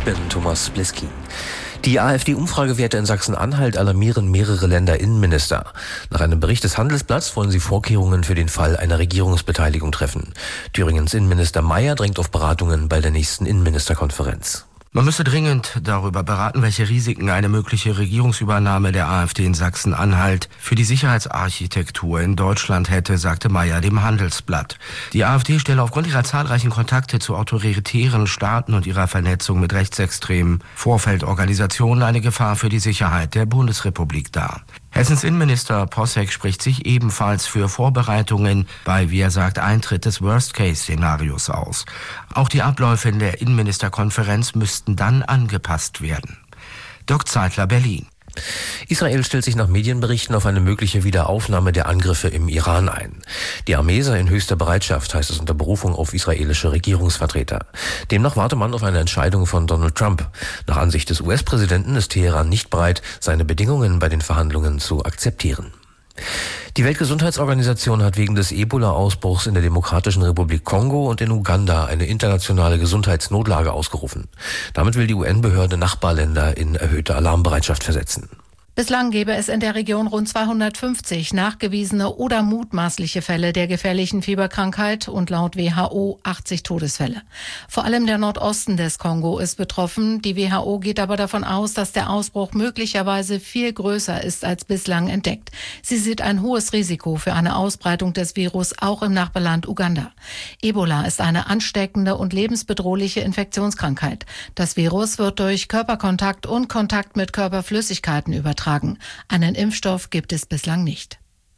bin Thomas Bliski. Die AfD-Umfragewerte in Sachsen-Anhalt alarmieren mehrere Länderinnenminister. Nach einem Bericht des Handelsblatts wollen sie Vorkehrungen für den Fall einer Regierungsbeteiligung treffen. Thüringens Innenminister Mayer drängt auf Beratungen bei der nächsten Innenministerkonferenz. Man müsse dringend darüber beraten, welche Risiken eine mögliche Regierungsübernahme der AfD in Sachsen-Anhalt für die Sicherheitsarchitektur in Deutschland hätte, sagte Mayer dem Handelsblatt. Die AfD stelle aufgrund ihrer zahlreichen Kontakte zu autoritären Staaten und ihrer Vernetzung mit rechtsextremen Vorfeldorganisationen eine Gefahr für die Sicherheit der Bundesrepublik dar. Hessens Innenminister Posseck spricht sich ebenfalls für Vorbereitungen bei, wie er sagt, Eintritt des Worst-Case-Szenarios aus. Auch die Abläufe in der Innenministerkonferenz müssten dann angepasst werden. Dirk Zeitler, Berlin. Israel stellt sich nach Medienberichten auf eine mögliche Wiederaufnahme der Angriffe im Iran ein. Die Armee sei in höchster Bereitschaft, heißt es unter Berufung auf israelische Regierungsvertreter. Demnach warte man auf eine Entscheidung von Donald Trump. Nach Ansicht des US-Präsidenten ist Teheran nicht bereit, seine Bedingungen bei den Verhandlungen zu akzeptieren. Die Weltgesundheitsorganisation hat wegen des Ebola-Ausbruchs in der Demokratischen Republik Kongo und in Uganda eine internationale Gesundheitsnotlage ausgerufen. Damit will die UN-Behörde Nachbarländer in erhöhte Alarmbereitschaft versetzen. Bislang gäbe es in der Region rund 250 nachgewiesene oder mutmaßliche Fälle der gefährlichen Fieberkrankheit und laut WHO 80 Todesfälle. Vor allem der Nordosten des Kongo ist betroffen. Die WHO geht aber davon aus, dass der Ausbruch möglicherweise viel größer ist als bislang entdeckt. Sie sieht ein hohes Risiko für eine Ausbreitung des Virus auch im Nachbarland Uganda. Ebola ist eine ansteckende und lebensbedrohliche Infektionskrankheit. Das Virus wird durch Körperkontakt und Kontakt mit Körperflüssigkeiten übertragen. Einen Impfstoff gibt es bislang nicht.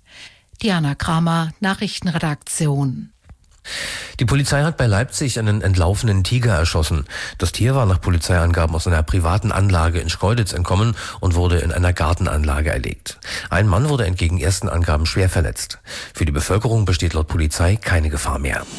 Diana Kramer, Nachrichtenredaktion. Die Polizei hat bei Leipzig einen entlaufenen Tiger erschossen. Das Tier war nach Polizeiangaben aus einer privaten Anlage in Schkeuditz entkommen und wurde in einer Gartenanlage erlegt. Ein Mann wurde entgegen ersten Angaben schwer verletzt. Für die Bevölkerung besteht laut Polizei keine Gefahr mehr.